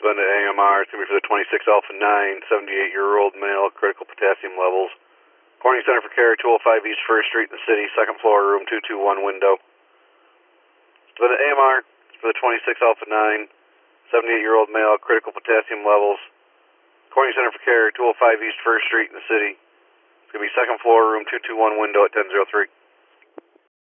Defendant AMR. It's going to be for the 26 Alpha 9, 78-year-old male, critical potassium levels. Corning Center for Care, 205 East 1st Street in the city, second floor, room 221 window. Defendant AMR. It's for the 26 Alpha 9, 78-year-old male, critical potassium levels. Corning Center for Care, 205 East 1st Street in the city. It's going to be second floor, room 221 window at 1003.